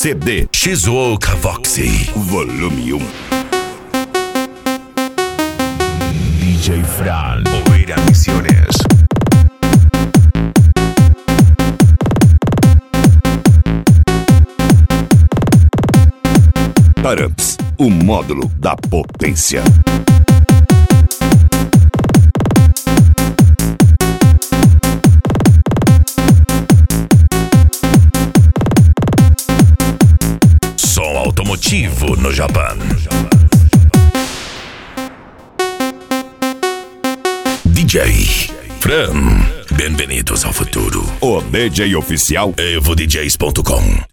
CD Shizuoka Voxy Volume 1. DJ Fran Oira Misiones. Taramps, o módulo da potência. Som automotivo no Japão. DJ Fran, bem-vindos ao futuro. O DJ oficial EvoDJs.com